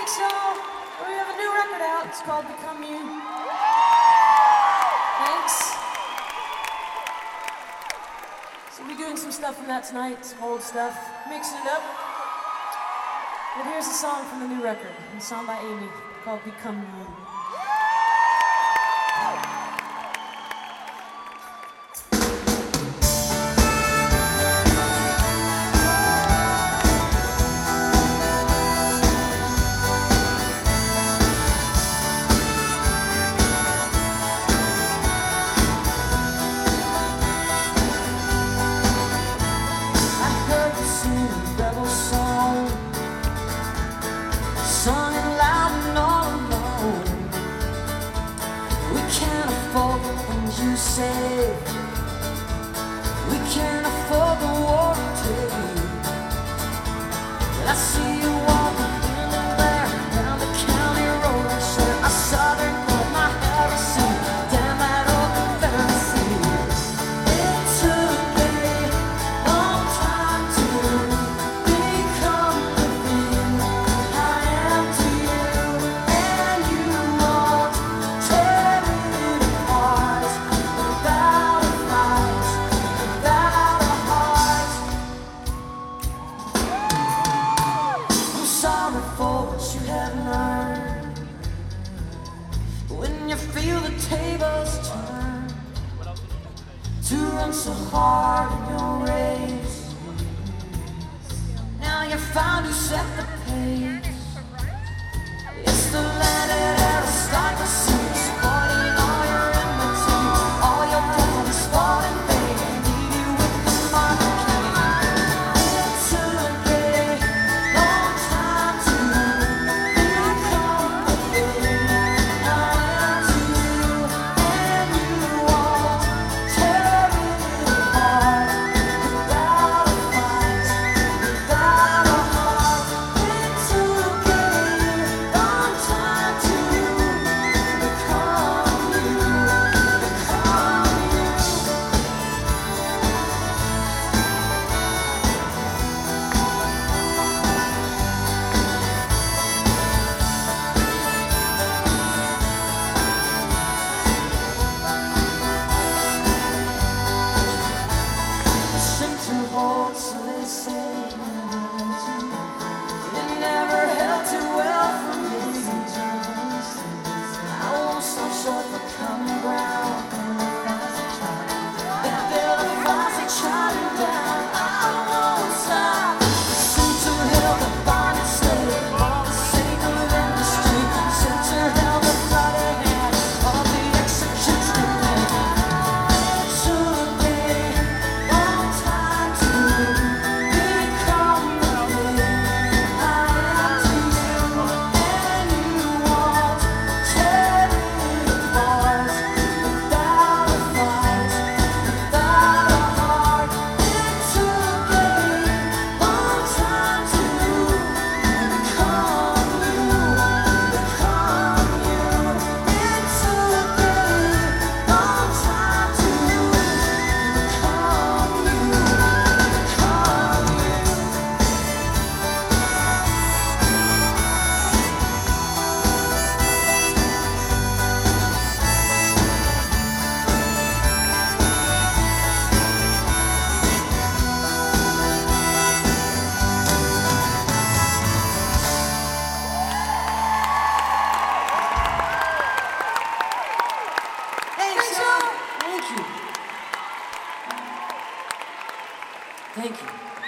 So, we have a new record out. It's called Become You. Thanks. So we'll be doing some stuff from that tonight, some old stuff, mixing it up. But here's a song from the new record, a song by Amy called Become You. Sung it loud and all alone. We can't afford the things you say. We can't afford the war to take. I see you walking in the there down the county road. I said I saw them put my heresy. Damn that old Confederacy. It took a long time to become the thing I am to you, and you won't tear it apart without a fight, without a heart. I'm sorry for what you have learned. When you feel the tables turn, to run so hard in your race. Now you found who set the pace. It's the landed aristocracy, spoiling all your enmity. All your brothers fought in vain, leave you with the monarchy. It took a long time to become the thing I am to you, and you won't tear it apart without a fight, without a heart. It took a long time to become you, become you. Center hold, so they say. It never held too well for me. I won't stop short for common ground. If they're the flies they try me down, I won't stop. Center held the bonded slave, all the sake of industry. Center held the bloody hand, all the execution men. It took a long time to become the thing I am to you, and you won't tear it apart without a fight, without a heart. It took a long time to become you, become you. It took a long time to become you, become you. Thanks, y'all. Thank you. Thank you.